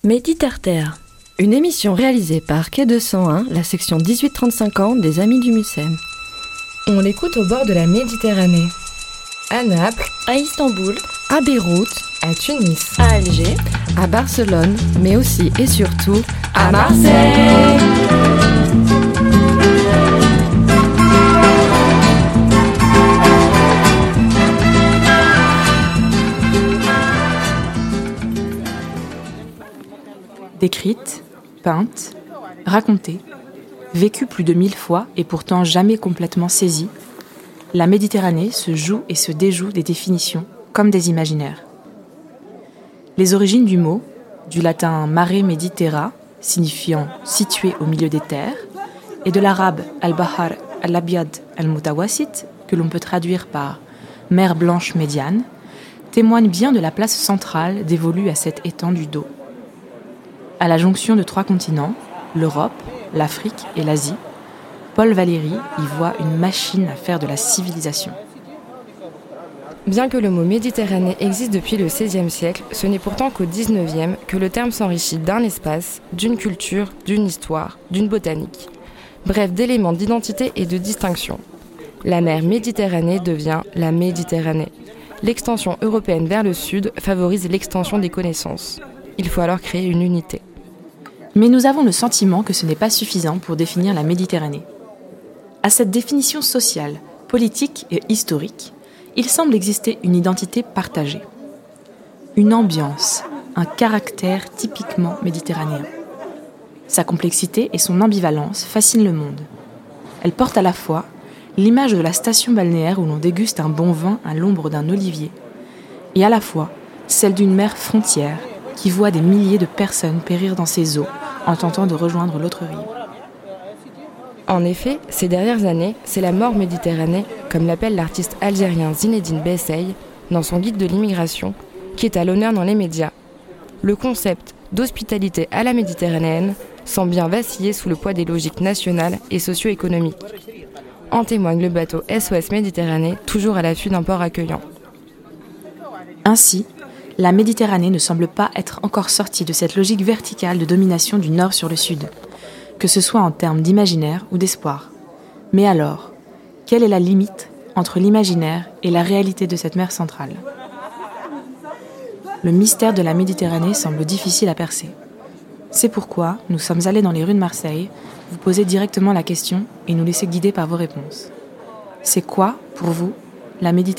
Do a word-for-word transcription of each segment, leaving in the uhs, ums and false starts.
Méditerterre, une émission réalisée par Quai deux cent un, la section dix-huit trente-cinq ans des Amis du Mucem. On l'écoute au bord de la Méditerranée. À Naples, À Istanbul, à Beyrouth, à Tunis, à Alger, à Barcelone, mais aussi et surtout à Marseille. Décrite, peinte, racontée, vécue plus de mille fois et pourtant jamais complètement saisie, la Méditerranée se joue et se déjoue des définitions comme des imaginaires. Les origines du mot, du latin mare mediterra, signifiant situé au milieu des terres, et de l'arabe al-bahar al-abyad al-mutawassit, que l'on peut traduire par mer blanche médiane, témoignent bien de la place centrale dévolue à cet étang du dos. À la jonction de trois continents, l'Europe, l'Afrique et l'Asie, Paul Valéry y voit une machine à faire de la civilisation. Bien que le mot Méditerranée existe depuis le seizième siècle, ce n'est pourtant qu'au dix-neuvième que le terme s'enrichit d'un espace, d'une culture, d'une histoire, d'une botanique. Bref, d'éléments d'identité et de distinction. La mer Méditerranée devient la Méditerranée. L'extension européenne vers le sud favorise l'extension des connaissances. Il faut alors créer une unité. Mais nous avons le sentiment que ce n'est pas suffisant pour définir la Méditerranée. À cette définition sociale, politique et historique, il semble exister une identité partagée. Une ambiance, un caractère typiquement méditerranéen. Sa complexité et son ambivalence fascinent le monde. Elle porte à la fois l'image de la station balnéaire où l'on déguste un bon vin à l'ombre d'un olivier, et à la fois celle d'une mer frontière qui voit des milliers de personnes périr dans ses eaux en tentant de rejoindre l'autre rive. En effet, ces dernières années, c'est la mort Méditerranée, comme l'appelle l'artiste algérien Zinedine Bessay dans son guide de l'immigration, qui est à l'honneur dans les médias. Le concept d'hospitalité à la méditerranéenne semble bien vaciller sous le poids des logiques nationales et socio-économiques. En témoigne le bateau S O S Méditerranée, toujours à l'affût d'un port accueillant. Ainsi, la Méditerranée ne semble pas être encore sortie de cette logique verticale de domination du nord sur le sud, que ce soit en termes d'imaginaire ou d'espoir. Mais alors, quelle est la limite entre l'imaginaire et la réalité de cette mer centrale ? Le mystère de la Méditerranée semble difficile à percer. C'est pourquoi nous sommes allés dans les rues de Marseille, vous poser directement la question et nous laisser guider par vos réponses. C'est quoi, pour vous, la Méditerranée ?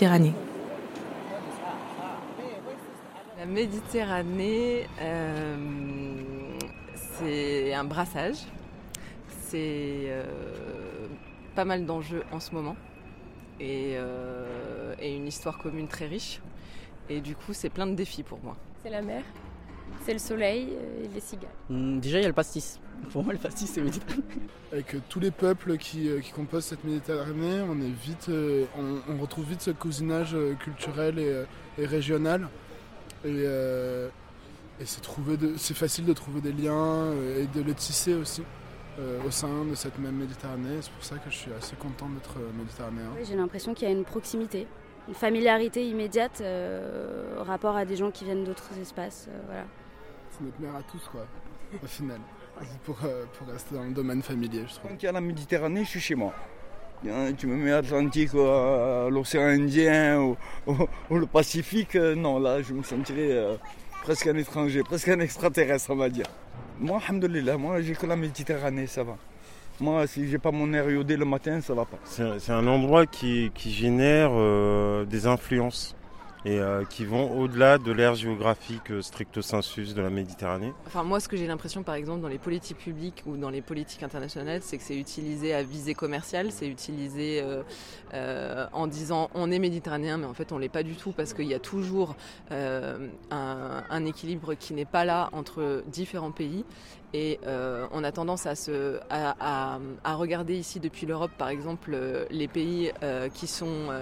La Méditerranée, euh, c'est un brassage. C'est euh, pas mal d'enjeux en ce moment et, euh, et une histoire commune très riche. Et du coup, c'est plein de défis pour moi. C'est la mer, c'est le soleil et les cigales. Mmh, déjà, il y a le pastis. Pour moi, le pastis, c'est Méditerranée. Avec euh, tous les peuples qui, euh, qui composent cette Méditerranée, on, est vite, euh, on, on retrouve vite ce cousinage euh, culturel et, euh, et régional. Et, euh, et c'est, trouver de, c'est facile de trouver des liens euh, et de les tisser aussi euh, au sein de cette même Méditerranée. C'est pour ça que je suis assez content d'être euh, méditerranéen. Oui, j'ai l'impression qu'il y a une proximité, une familiarité immédiate euh, au rapport à des gens qui viennent d'autres espaces. Euh, voilà. C'est notre mère à tous, quoi, au final. Pour, euh, pour rester dans le domaine familier, je trouve. Quand il y a la Méditerranée, je suis chez moi. Tu me mets Atlantique, euh, l'océan Indien ou, ou, ou le Pacifique, euh, non, là je me sentirais euh, presque un étranger, presque un extraterrestre, on va dire. Moi, alhamdoulilah, moi j'ai que la Méditerranée, ça va. Moi, si j'ai pas mon air iodé le matin, ça va pas. C'est un, c'est un endroit qui, qui génère euh, des influences et euh, qui vont au-delà de l'aire géographique euh, stricto sensus de la Méditerranée. Enfin, moi, ce que j'ai l'impression, par exemple, dans les politiques publiques ou dans les politiques internationales, c'est que c'est utilisé à visée commerciale, c'est utilisé euh, euh, en disant on est méditerranéen, mais en fait, on l'est pas du tout parce qu'il y a toujours euh, un, un équilibre qui n'est pas là entre différents pays. Et euh, on a tendance à, se, à, à, à regarder ici depuis l'Europe, par exemple, les pays euh, qui sont... Euh,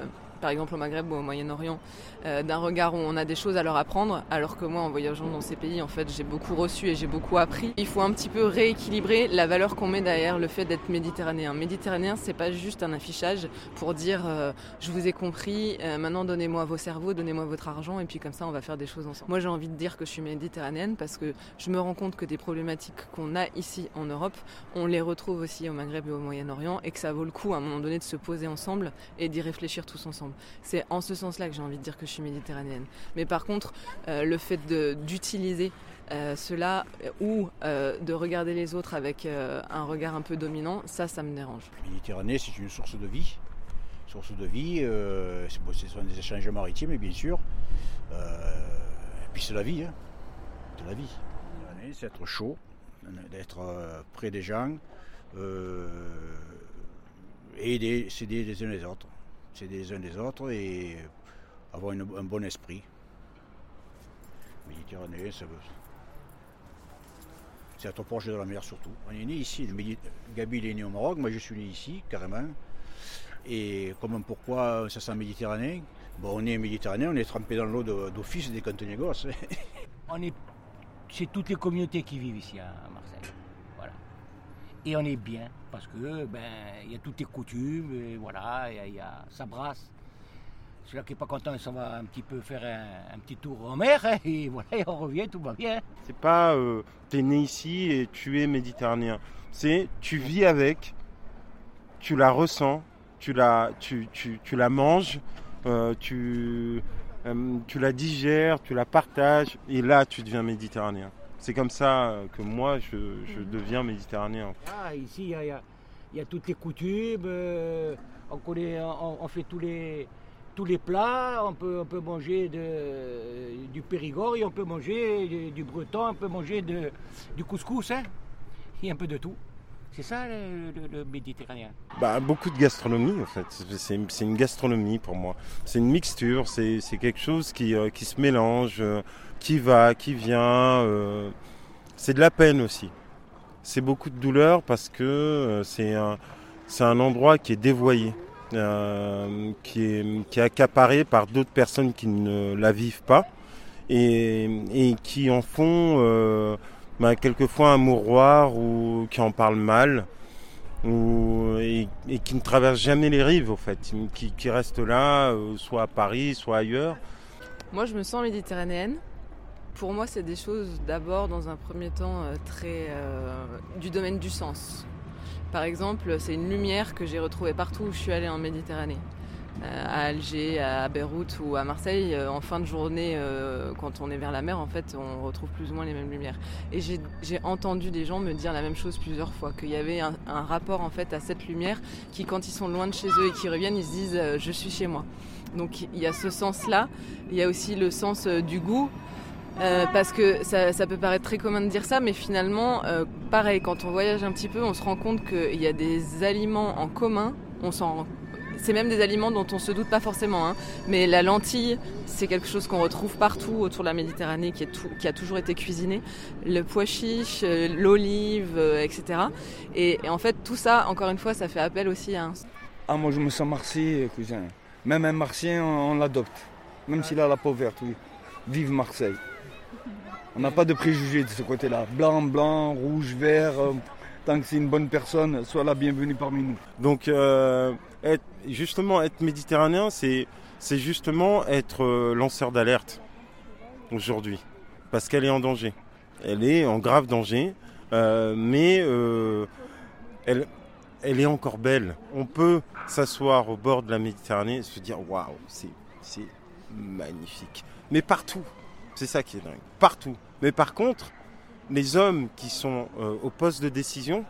par exemple au Maghreb ou au Moyen-Orient, euh, d'un regard où on a des choses à leur apprendre, alors que moi, en voyageant dans ces pays, en fait, j'ai beaucoup reçu et j'ai beaucoup appris. Il faut un petit peu rééquilibrer la valeur qu'on met derrière le fait d'être méditerranéen. Méditerranéen, c'est pas juste un affichage pour dire euh, je vous ai compris, euh, maintenant donnez-moi vos cerveaux, donnez-moi votre argent et puis comme ça on va faire des choses ensemble. Moi j'ai envie de dire que je suis méditerranéenne parce que je me rends compte que des problématiques qu'on a ici en Europe, on les retrouve aussi au Maghreb et au Moyen-Orient et que ça vaut le coup à un moment donné de se poser ensemble et d'y réfléchir tous ensemble. C'est en ce sens-là que j'ai envie de dire que je suis méditerranéenne. Mais par contre, euh, le fait de, d'utiliser euh, cela ou euh, de regarder les autres avec euh, un regard un peu dominant, ça, ça me dérange. La Méditerranée, c'est une source de vie. Source de vie, euh, c'est, bon, ce sont des échanges maritimes, bien sûr. Euh, et puis c'est la vie, hein. C'est la vie. C'est être chaud, d'être euh, près des gens, euh, et aider, s'aider les uns les autres. S'aider les uns les autres et avoir une, un bon esprit. Méditerranée, ça veut... c'est être proche de la mer surtout. On est né ici, Gabi il est né au Maroc, moi je suis né ici, carrément. Et comment, pourquoi ça sent méditerranéen? Bon, on est méditerranéen, on est trempé dans l'eau de, d'office dès qu'on est gosse. On est, c'est toutes les communautés qui vivent ici à Marseille. Voilà. Et on est bien, parce que ben il y a toutes les coutumes, et voilà, y a, y a, ça brasse. Celui qui n'est pas content, ça va un petit peu faire un, un petit tour en mer, hein, et voilà, et on revient, tout va bien. C'est pas euh, t'es né ici et tu es méditerranéen. C'est tu vis avec, tu la ressens, tu la, tu, tu, tu la manges, euh, tu, euh, tu la digères, tu la partages, et là tu deviens méditerranéen. C'est comme ça que moi je, je deviens méditerranéen. Ah, ici il y a, y, a, y a toutes les coutumes, euh, on, connaît, on, on fait tous les, tous les plats, on peut, on peut manger de, du Périgord, et on peut manger du, du breton, on peut manger de, du couscous, hein. Il y a un peu de tout. C'est ça le, le, le méditerranéen. Bah, beaucoup de gastronomie en fait, c'est, c'est une gastronomie pour moi. C'est une mixture, c'est, c'est quelque chose qui, euh, qui se mélange, euh, qui va, qui vient. Euh, c'est de la peine aussi. C'est beaucoup de douleur parce que euh, c'est, un, c'est un endroit qui est dévoyé, euh, qui, est, qui est accaparé par d'autres personnes qui ne la vivent pas et, et qui en font... Euh, Bah, quelquefois un mouroir ou qui en parle mal ou, et, et qui ne traverse jamais les rives au fait, qui, qui reste là, euh, soit à Paris, soit ailleurs. Moi je me sens méditerranéenne. Pour moi c'est des choses d'abord dans un premier temps euh, très euh, du domaine du sens. Par exemple c'est une lumière que j'ai retrouvée partout où je suis allée en Méditerranée. À Alger, à Beyrouth ou à Marseille, en fin de journée, quand on est vers la mer, en fait, on retrouve plus ou moins les mêmes lumières. Et j'ai, j'ai entendu des gens me dire la même chose plusieurs fois, qu'il y avait un, un rapport en fait à cette lumière qui, quand ils sont loin de chez eux et qu'ils reviennent, ils se disent euh, « je suis chez moi ». Donc il y a ce sens-là, il y a aussi le sens euh, du goût. Euh, parce que ça, ça peut paraître très commun de dire ça, mais finalement, euh, pareil, quand on voyage un petit peu, on se rend compte qu'il y a des aliments en commun, on s'en rend C'est même des aliments dont on ne se doute pas forcément. Hein. Mais la lentille, c'est quelque chose qu'on retrouve partout autour de la Méditerranée, qui, est tout, qui a toujours été cuisiné. Le pois chiche, l'olive, et cetera. Et, et en fait, tout ça, encore une fois, ça fait appel aussi à un... Ah, moi, je me sens Marseillais, cousin. Même un Marseillais, on, on l'adopte. Même s'il a la peau verte, oui. Vive Marseille. On n'a pas de préjugés de ce côté-là. Blanc, blanc, rouge, vert... Euh... Tant que c'est une bonne personne, sois la bienvenue parmi nous. Donc, euh, être, justement, être méditerranéen, c'est, c'est justement être euh, lanceur d'alerte aujourd'hui. Parce qu'elle est en danger. Elle est en grave danger, euh, mais euh, elle, elle est encore belle. On peut s'asseoir au bord de la Méditerranée et se dire « Waouh, c'est, c'est magnifique ». Mais partout, c'est ça qui est dingue. Partout. Mais par contre... les hommes qui sont euh, au poste de décision,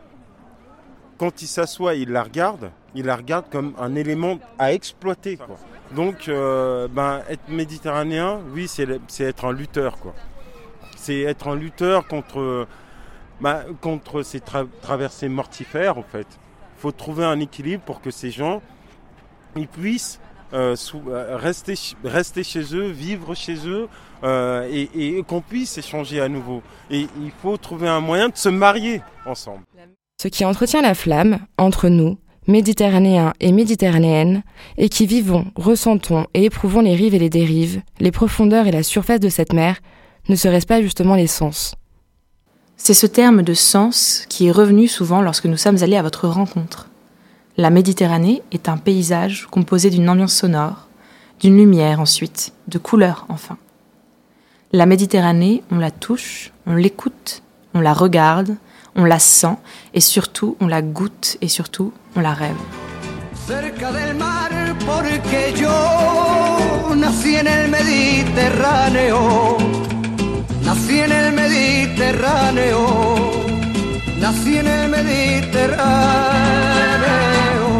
quand ils s'assoient et ils la regardent, ils la regardent comme un élément à exploiter, quoi. Donc, euh, ben, être méditerranéen, oui, c'est, c'est être un lutteur, quoi. C'est être un lutteur contre, ben, contre ces tra- traversées mortifères, en fait. Il faut trouver un équilibre pour que ces gens ils puissent euh, sous, euh, rester, rester chez eux, vivre chez eux, Euh, et, et qu'on puisse échanger à nouveau. Et il faut trouver un moyen de se marier ensemble. Ce qui entretient la flamme, entre nous, méditerranéens et méditerranéennes, et qui vivons, ressentons et éprouvons les rives et les dérives, les profondeurs et la surface de cette mer, ne serait-ce pas justement les sens ? C'est ce terme de sens qui est revenu souvent lorsque nous sommes allés à votre rencontre. La Méditerranée est un paysage composé d'une ambiance sonore, d'une lumière ensuite, de couleurs enfin. La Méditerranée, on la touche, on l'écoute, on la regarde, on la sent et surtout on la goûte et surtout on la rêve. Cerca del mar porque yo nací en el Mediterráneo, nací en el Mediterráneo, nací en el Mediterráneo.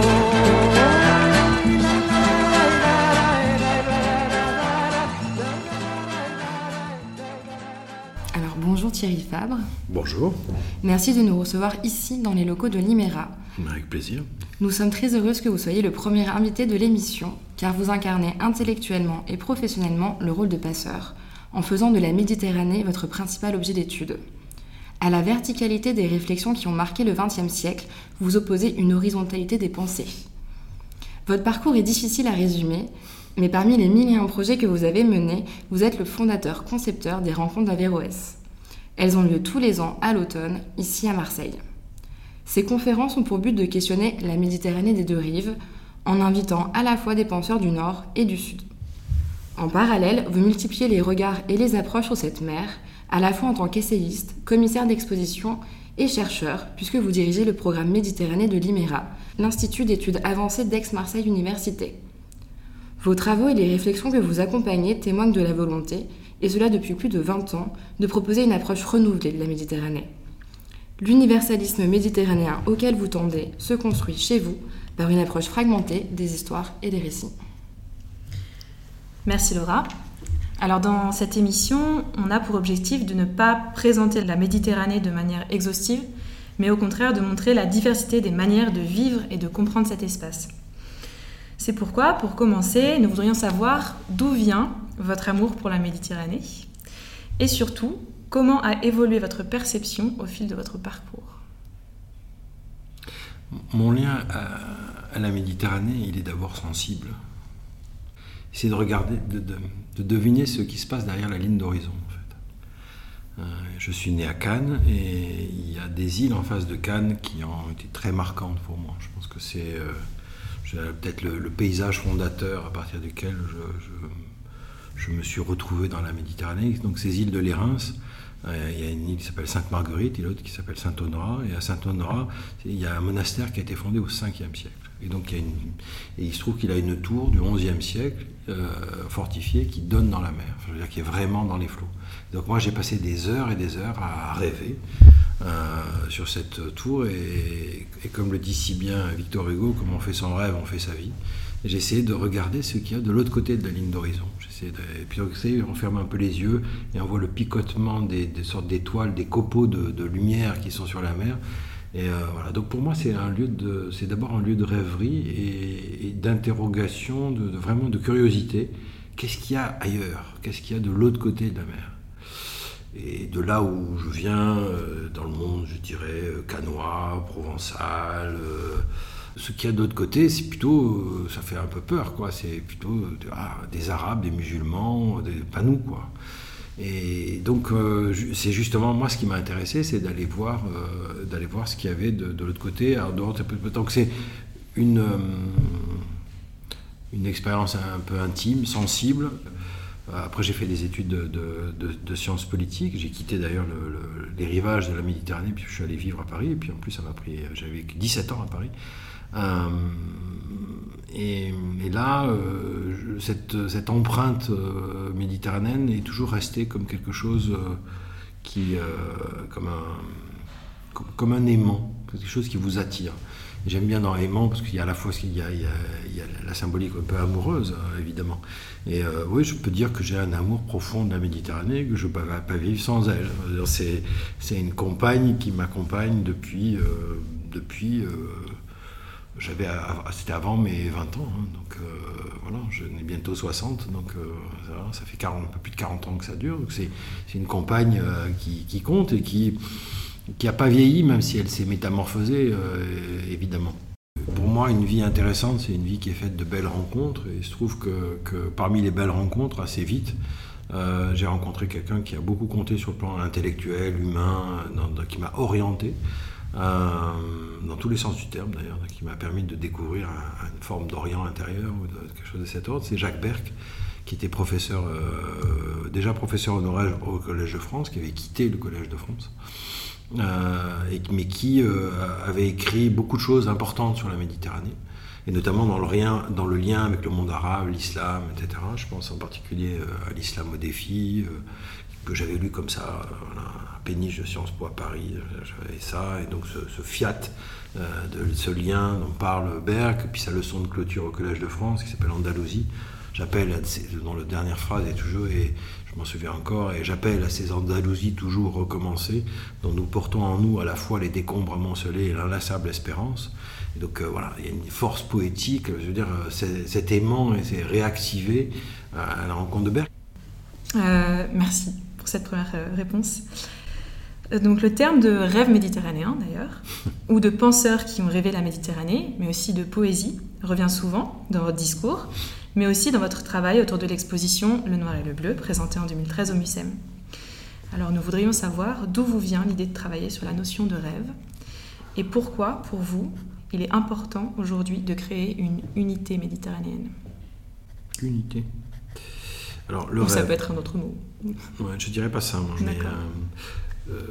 Bonjour Thierry Fabre. Bonjour. Merci de nous recevoir ici dans les locaux de l'I M E R A. Avec plaisir. Nous sommes très heureuses que vous soyez le premier invité de l'émission, car vous incarnez intellectuellement et professionnellement le rôle de passeur, en faisant de la Méditerranée votre principal objet d'étude. À la verticalité des réflexions qui ont marqué le vingtième siècle, vous opposez une horizontalité des pensées. Votre parcours est difficile à résumer, mais parmi les mille et un projets que vous avez menés, vous êtes le fondateur-concepteur des rencontres d'Averroès. Elles ont lieu tous les ans à l'automne, ici à Marseille. Ces conférences ont pour but de questionner la Méditerranée des deux rives, en invitant à la fois des penseurs du Nord et du Sud. En parallèle, vous multipliez les regards et les approches sur cette mer, à la fois en tant qu'essayiste, commissaire d'exposition et chercheur, puisque vous dirigez le programme Méditerranée de l'I M E R A, l'Institut d'études avancées d'Aix-Marseille Université. Vos travaux et les réflexions que vous accompagnez témoignent de la volonté, et cela depuis plus de vingt ans, de proposer une approche renouvelée de la Méditerranée. L'universalisme méditerranéen auquel vous tendez se construit chez vous par une approche fragmentée des histoires et des récits. Merci Laura. Alors dans cette émission, on a pour objectif de ne pas présenter la Méditerranée de manière exhaustive, mais au contraire de montrer la diversité des manières de vivre et de comprendre cet espace. C'est pourquoi, pour commencer, nous voudrions savoir d'où vient votre amour pour la Méditerranée et surtout, comment a évolué votre perception au fil de votre parcours. Mon lien à, à la Méditerranée, il est d'abord sensible. C'est de regarder, de, de, de deviner ce qui se passe derrière la ligne d'horizon. En fait. Euh, je suis né à Cannes et il y a des îles en face de Cannes qui ont été très marquantes pour moi. Je pense que c'est euh, peut-être le, le paysage fondateur à partir duquel je, je, je me suis retrouvé dans la Méditerranée. Donc ces îles de l'Érins, euh, il y a une île qui s'appelle Sainte-Marguerite et l'autre qui s'appelle Saint-Honorat. Et à Saint-Honorat, il y a un monastère qui a été fondé au cinquième siècle. Et donc il, y a une, et il se trouve qu'il a une tour du onzième siècle euh, fortifiée qui donne dans la mer, enfin, je veux dire qui est vraiment dans les flots. Donc moi j'ai passé des heures et des heures à rêver euh, sur cette tour et, et comme le dit si bien Victor Hugo, comme on fait son rêve, on fait sa vie. Et j'ai essayé de regarder ce qu'il y a de l'autre côté de la ligne d'horizon. J'essaie de, et puis on ferme un peu les yeux et on voit le picotement des, des sortes d'étoiles, des copeaux de, de lumière qui sont sur la mer. Et euh, voilà. Donc pour moi, c'est un lieu de, c'est d'abord un lieu de rêverie et, et d'interrogation, de, de vraiment de curiosité. Qu'est-ce qu'il y a ailleurs ? Qu'est-ce qu'il y a de l'autre côté de la mer ? Et de là où je viens, euh, dans le monde, je dirais euh, cannois, provençal. Euh, ce qu'il y a de l'autre côté, c'est plutôt, euh, ça fait un peu peur, quoi. C'est plutôt euh, ah, des Arabes, des musulmans, des, pas nous, quoi. Et donc, euh, c'est justement, moi, ce qui m'a intéressé, c'est d'aller voir, euh, d'aller voir ce qu'il y avait de, de l'autre côté. Alors, donc, c'est une, euh, une expérience un peu intime, sensible. Après, j'ai fait des études de, de, de, de sciences politiques. J'ai quitté d'ailleurs le, le, les rivages de la Méditerranée, puis je suis allé vivre à Paris. Et puis, en plus, ça m'a pris, j'avais dix-sept ans à Paris. Euh, et, et là, euh, cette, cette empreinte euh, méditerranéenne est toujours restée comme quelque chose euh, qui, euh, comme un, comme, comme un aimant, quelque chose qui vous attire. Et j'aime bien dans aimant parce qu'il y a à la fois il y a, il y a, il y a la symbolique un peu amoureuse, hein, évidemment. Et euh, oui, je peux dire que j'ai un amour profond de la Méditerranée, que je ne peux pas vivre sans elle. C'est, c'est une compagne qui m'accompagne depuis, euh, depuis euh, J'avais, c'était avant mes vingt ans, hein, donc euh, voilà, j'en ai bientôt soixante, donc euh, ça, ça fait quarante, un peu plus de quarante ans que ça dure. Donc c'est, c'est une compagne euh, qui, qui compte et qui qui n'a pas vieilli, même si elle s'est métamorphosée, euh, évidemment. Pour moi, une vie intéressante, c'est une vie qui est faite de belles rencontres. Et il se trouve que, que parmi les belles rencontres, assez vite, euh, j'ai rencontré quelqu'un qui a beaucoup compté sur le plan intellectuel, humain, dans, dans, qui m'a orienté, euh, dans tous les sens du terme d'ailleurs, qui m'a permis de découvrir un, une forme d'Orient intérieur ou de, quelque chose de cet ordre. C'est Jacques Berck, qui était professeur, euh, déjà professeur honoraire au Collège de France, qui avait quitté le Collège de France. Euh, et, mais qui euh, avait écrit beaucoup de choses importantes sur la Méditerranée, et notamment dans le, rien, dans le lien avec le monde arabe, l'islam, et cetera. Je pense en particulier euh, à l'Islam au défi, euh, que j'avais lu comme ça, euh, voilà, à Péniche de Sciences Po à Paris, j'avais ça, et donc ce, ce fiat, euh, de ce lien dont parle Berck, puis sa leçon de clôture au Collège de France, qui s'appelle Andalousie. J'appelle, dans la dernière phrase, et toujours, et je m'en souviens encore, et j'appelle à ces Andalousies toujours recommencées, dont nous portons en nous à la fois les décombres amoncelés et l'inlassable espérance. Et donc euh, voilà, il y a une force poétique, je veux dire, cet aimant s'est réactivé à la rencontre de Berck. Euh, merci pour cette première réponse. Donc le terme de rêve méditerranéen d'ailleurs, ou de penseurs qui ont rêvé la Méditerranée, mais aussi de poésie, revient souvent dans votre discours, mais aussi dans votre travail autour de l'exposition Le Noir et le Bleu, présentée en deux mille treize au MUCEM. Alors nous voudrions savoir d'où vous vient l'idée de travailler sur la notion de rêve, et pourquoi, pour vous, il est important aujourd'hui de créer une unité méditerranéenne. Unité. Alors, le Ou rêve, ça peut être un autre mot. Ouais, je dirais pas ça, moi, mais euh, euh,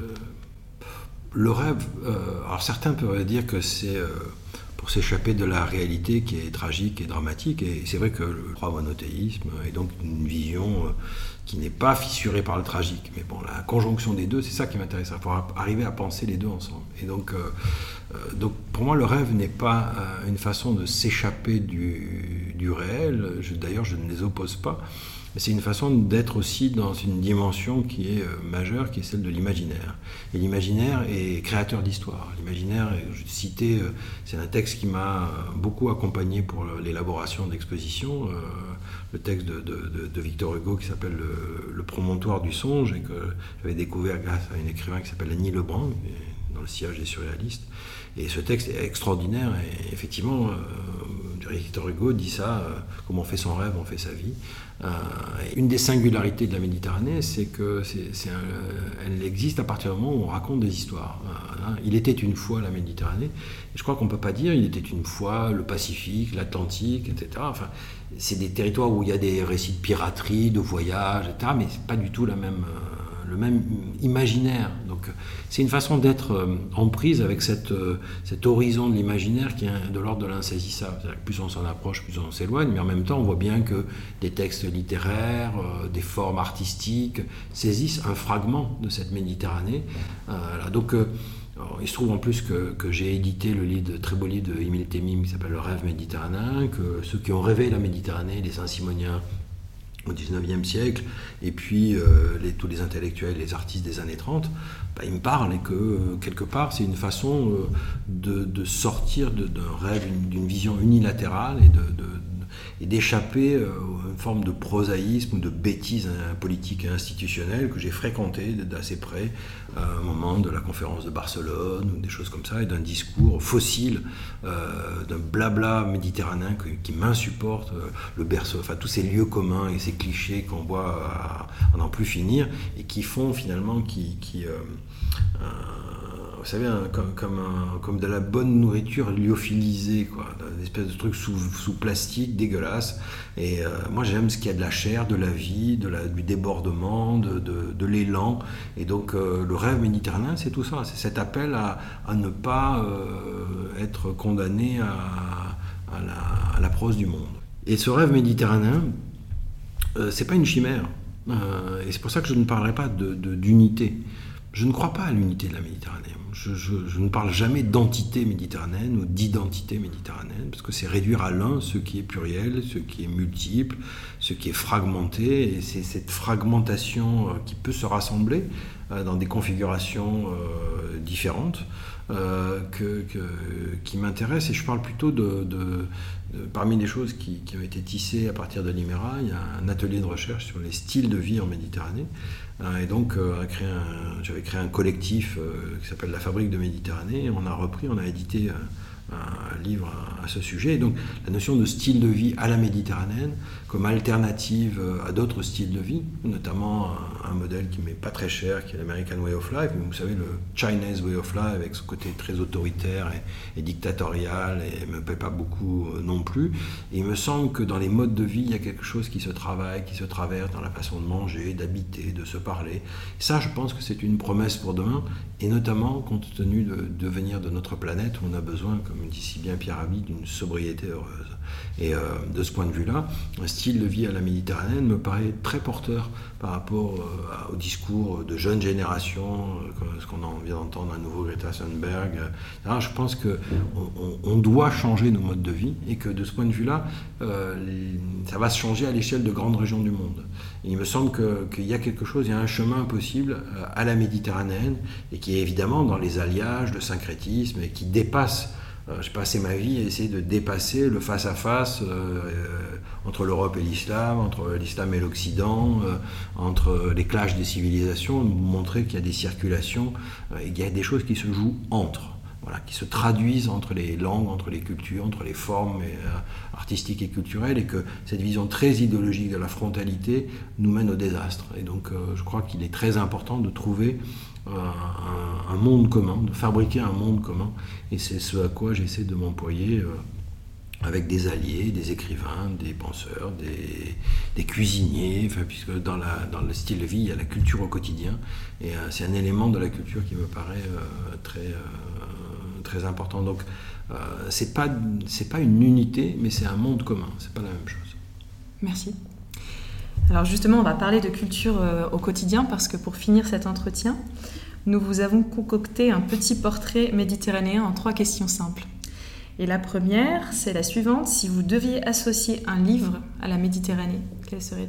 le rêve, euh, alors certains peuvent dire que c'est euh, pour s'échapper de la réalité qui est tragique et dramatique, et c'est vrai que le droit monothéisme est donc une vision euh, qui n'est pas fissurée par le tragique, mais bon, la conjonction des deux, c'est ça qui m'intéresse, il faut arriver à penser les deux ensemble. Et donc, euh, euh, donc pour moi, le rêve n'est pas euh, une façon de s'échapper du, du réel, je, d'ailleurs je ne les oppose pas, mais c'est une façon d'être aussi dans une dimension qui est euh, majeure, qui est celle de l'imaginaire. Et l'imaginaire est créateur d'histoire. L'imaginaire, je citais, euh, c'est un texte qui m'a beaucoup accompagné pour l'élaboration d'expositions, euh, le texte de, de, de, de Victor Hugo qui s'appelle le, le promontoire du songe, et que j'avais découvert grâce à un écrivain qui s'appelle Annie Lebrun, dans le sillage des surréalistes. Et ce texte est extraordinaire, et effectivement, euh, Victor Hugo dit ça, euh, comme on fait son rêve, on fait sa vie. Euh, une des singularités de la Méditerranée, c'est que c'est, c'est un, elle existe à partir du moment où on raconte des histoires. Euh, hein. Il était une fois la Méditerranée, et je crois qu'on ne peut pas dire il était une fois le Pacifique, l'Atlantique, et cetera. Enfin, c'est des territoires où il y a des récits de piraterie, de voyage, et cetera, mais c'est pas du tout la même... Euh, le même imaginaire. Donc c'est une façon d'être euh, en prise avec cette, euh, cet horizon de l'imaginaire qui est de l'ordre de l'insaisissable. C'est-à-dire que plus on s'en approche, plus on s'éloigne, mais en même temps on voit bien que des textes littéraires, euh, des formes artistiques saisissent un fragment de cette Méditerranée. Euh, là, donc euh, alors, il se trouve en plus que, que j'ai édité le livre, très beau livre de Émile Temim qui s'appelle Le rêve méditerranéen, que ceux qui ont rêvé la Méditerranée, les Saint-Simoniens au dix-neuvième siècle, et puis euh, les, tous les intellectuels, les artistes des années trente, bah, ils me parlent, et que euh, quelque part c'est une façon euh, de, de sortir de, d'un rêve, une, d'une vision unilatérale, et, de, de, de, et d'échapper euh, à une forme de prosaïsme ou de bêtise hein, politique et institutionnelle que j'ai fréquenté d'assez près à un moment de la conférence de Barcelone, ou des choses comme ça, et d'un discours fossile, euh, d'un blabla méditerranéen que, qui m'insupporte, euh, le berceau, enfin tous ces lieux communs et ces clichés qu'on voit à, à n'en plus finir, et qui font finalement, qui, qui euh, euh, vous savez, un, comme, comme, un, comme de la bonne nourriture lyophilisée, quoi, une espèce de truc sous, sous plastique dégueulasse. Et euh, moi j'aime ce qu'il y a de la chair, de la vie, de la, du débordement, de, de, de l'élan. Et donc euh, le rêve méditerranéen, c'est tout ça, c'est cet appel à, à ne pas euh, être condamné à, à, la, à la prose du monde. Et ce rêve méditerranéen, euh, c'est pas une chimère. Euh, et c'est pour ça que je ne parlerai pas de, de, d'unité. Je ne crois pas à l'unité de la Méditerranée. Je, je, je ne parle jamais d'entité méditerranéenne ou d'identité méditerranéenne, parce que c'est réduire à l'un ce qui est pluriel, ce qui est multiple, ce qui est fragmenté, et c'est cette fragmentation qui peut se rassembler dans des configurations euh, différentes euh, que, que, qui m'intéressent. Et je parle plutôt de, de, de parmi les choses qui, qui ont été tissées à partir de l'I M E R A, il y a un atelier de recherche sur les styles de vie en Méditerranée. Et donc, euh, créé un, j'avais créé un collectif euh, qui s'appelle La Fabrique de Méditerranée. Et on a repris, on a édité un livre à ce sujet. Et donc la notion de style de vie à la méditerranéenne comme alternative à d'autres styles de vie, notamment un, un modèle qui ne m'est pas très cher, qui est l'American Way of Life, mais vous savez, le Chinese Way of Life, avec ce côté très autoritaire et, et dictatorial, et ne me plaît pas beaucoup non plus. Et il me semble que dans les modes de vie, il y a quelque chose qui se travaille, qui se traverse dans la façon de manger, d'habiter, de se parler. Et ça, je pense que c'est une promesse pour demain, et notamment compte tenu de, de devenir de notre planète, où on a besoin, comme dit si bien Pierre Rabhi, d'une sobriété heureuse. Et euh, de ce point de vue-là, un style de vie à la méditerranéenne me paraît très porteur par rapport euh, au discours de jeunes générations, euh, ce qu'on vient d'entendre à nouveau Greta Thunberg. Alors, je pense qu'on on, on doit changer nos modes de vie et que de ce point de vue-là, euh, les, ça va se changer à l'échelle de grandes régions du monde. Et il me semble que, qu'il y a quelque chose, il y a un chemin possible euh, à la méditerranéenne et qui est évidemment dans les alliages, le syncrétisme et qui dépasse. Euh, j'ai passé ma vie à essayer de dépasser le face-à-face euh, euh, entre l'Europe et l'islam, entre l'islam et l'Occident, euh, entre les clashs des civilisations, montrer qu'il y a des circulations, euh, et qu'il y a des choses qui se jouent entre, voilà, qui se traduisent entre les langues, entre les cultures, entre les formes et, euh, artistiques et culturelles, et que cette vision très idéologique de la frontalité nous mène au désastre. Et donc euh, je crois qu'il est très important de trouver Un, un monde commun, de fabriquer un monde commun, et c'est ce à quoi j'essaie de m'employer euh, avec des alliés, des écrivains, des penseurs, des, des cuisiniers, enfin, puisque dans, la, dans le style de vie, il y a la culture au quotidien, et euh, c'est un élément de la culture qui me paraît euh, très, euh, très important. Donc euh, c'est pas, c'est pas une unité, mais c'est un monde commun, c'est pas la même chose. Merci. Alors justement, on va parler de culture euh, au quotidien parce que pour finir cet entretien, nous vous avons concocté un petit portrait méditerranéen en trois questions simples. Et la première, c'est la suivante. Si vous deviez associer un livre à la Méditerranée, quel serait-il ?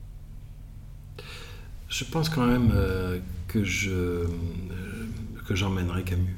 Je pense quand même euh, que, je, euh, que j'emmènerais Camus.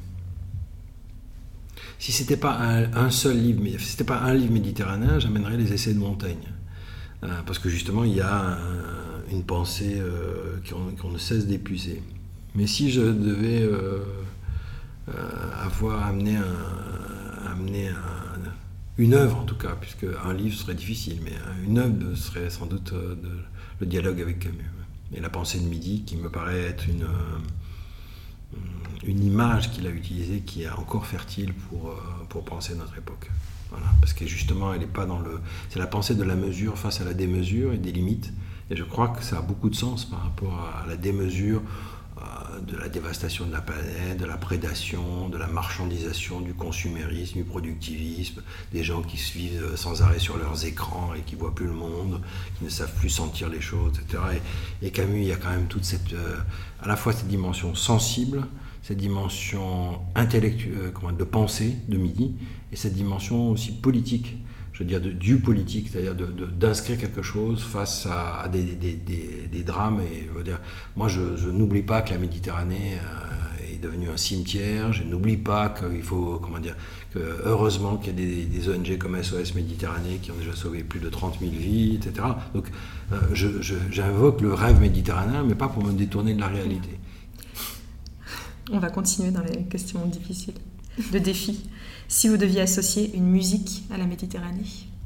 Si c'était pas un, un seul livre, mais si c'était pas un livre méditerranéen, j'emmènerais les Essais de Montaigne. Euh, parce que justement, il y a un, une pensée euh, qu'on, qu'on ne cesse d'épuiser. Mais si je devais euh, euh, avoir amené, un, amené un, une œuvre, en tout cas, puisque un livre serait difficile, mais une œuvre serait sans doute euh, de, le dialogue avec Camus. Et la pensée de midi, qui me paraît être une, euh, une image qu'il a utilisée, qui est encore fertile pour, euh, pour penser notre époque. Voilà, parce que justement, elle est pas dans le. C'est la pensée de la mesure face à la démesure et des limites. Et je crois que ça a beaucoup de sens par rapport à la démesure euh, de la dévastation de la planète, de la prédation, de la marchandisation, du consumérisme, du productivisme, des gens qui se vivent sans arrêt sur leurs écrans et qui voient plus le monde, qui ne savent plus sentir les choses, et cetera. Et, et Camus, il y a quand même toute cette, euh, à la fois cette dimension sensible, cette dimension intellectuelle, comment, de pensée de midi, et cette dimension aussi politique, je veux dire de, du politique, c'est-à-dire de, de, d'inscrire quelque chose face à, à des, des, des, des drames. Et je veux dire, moi, je, je n'oublie pas que la Méditerranée euh, est devenue un cimetière. Je n'oublie pas qu'il faut, comment dire, que heureusement qu'il y a des, des O N G comme S O S Méditerranée qui ont déjà sauvé plus de trente mille vies, et cetera. Donc, euh, je, je, j'invoque le rêve méditerranéen, mais pas pour me détourner de la réalité. On va continuer dans les questions difficiles, de défis. Si vous deviez associer une musique à la Méditerranée ?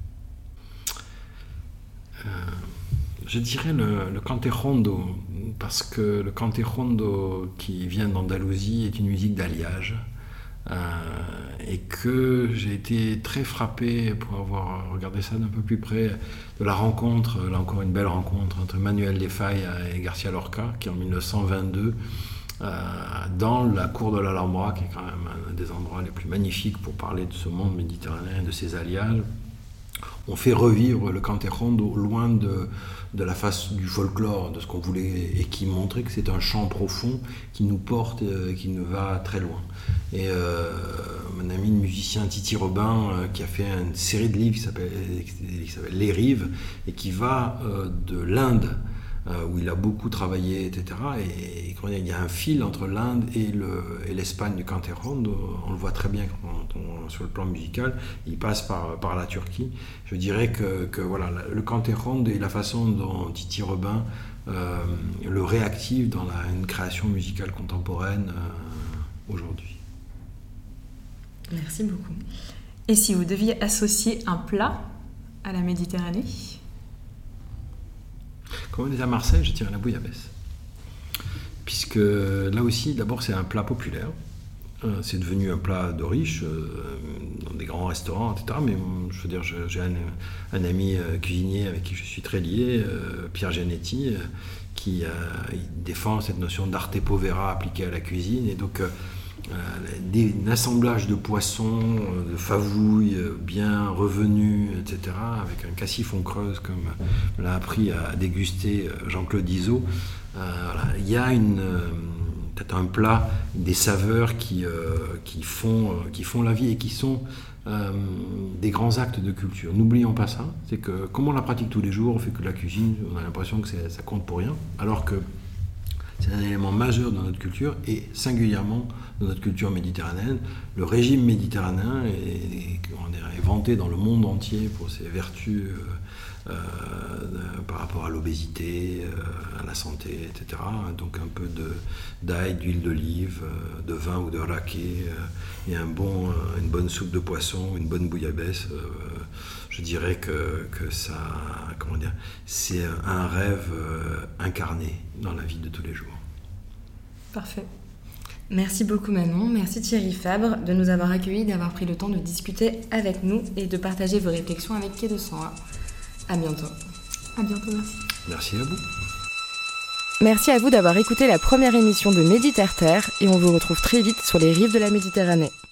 euh, Je dirais le, le cantejondo, parce que le cantejondo qui vient d'Andalousie est une musique d'alliage, euh, et que j'ai été très frappé pour avoir regardé ça d'un peu plus près de la rencontre, là encore une belle rencontre entre Manuel de Falla et García Lorca, qui en dix-neuf cent vingt-deux, Euh, dans la cour de l'Alhambra, qui est quand même un des endroits les plus magnifiques pour parler de ce monde méditerranéen, de ses alliages, on fait revivre le cantejondo loin de, de la face du folklore, de ce qu'on voulait, et qui montrait que c'est un chant profond qui nous porte, euh, qui nous va très loin. Et euh, mon ami le musicien Titi Robin, euh, qui a fait une série de livres qui s'appelle, qui s'appelle Les Rives, et qui va euh, de l'Inde, Euh, où il a beaucoup travaillé, et cetera. Et, et il y a un fil entre l'Inde et, le, et l'Espagne du cantejondo. On le voit très bien quand on, on, sur le plan musical. Il passe par, par la Turquie. Je dirais que, que voilà, le cantejondo et la façon dont Titi Robin euh, le réactive dans la, une création musicale contemporaine euh, aujourd'hui. Merci beaucoup. Et si vous deviez associer un plat à la Méditerranée ? Quand on est à Marseille, je dirais la bouillabaisse. Puisque là aussi, d'abord, c'est un plat populaire. C'est devenu un plat de riche, dans des grands restaurants, et cetera. Mais je veux dire, j'ai un, un ami cuisinier avec qui je suis très lié, Pierre Gianetti, qui défend cette notion d'arte povera appliquée à la cuisine. Et donc, des, un assemblage de poissons, de favouilles bien revenus, et cetera, avec un cassifon creuse, comme l'a appris à déguster Jean-Claude Izzo. Euh, voilà. Il y a une, euh, peut-être un plat, des saveurs qui, euh, qui, font, euh, qui font la vie et qui sont euh, des grands actes de culture. N'oublions pas ça, c'est que comme on la pratique tous les jours, on fait que la cuisine, on a l'impression que c'est, ça compte pour rien, alors que c'est un élément majeur dans notre culture et singulièrement dans notre culture méditerranéenne. Le régime méditerranéen est, est, est vanté dans le monde entier pour ses vertus euh, euh, par rapport à l'obésité, euh, à la santé, et cetera. Donc un peu de, d'ail, d'huile d'olive, euh, de vin ou de raquet, euh, et un bon, euh, une bonne soupe de poisson, une bonne bouillabaisse. Euh, je dirais que, que ça, comment dire, c'est un rêve euh, incarné dans la vie de tous les jours. Parfait. Merci beaucoup Manon, merci Thierry Fabre de nous avoir accueillis, d'avoir pris le temps de discuter avec nous et de partager vos réflexions avec Quai deux cent un. À bientôt. À bientôt, merci. Merci à vous. Merci à vous d'avoir écouté la première émission de Méditerterre et on vous retrouve très vite sur les rives de la Méditerranée.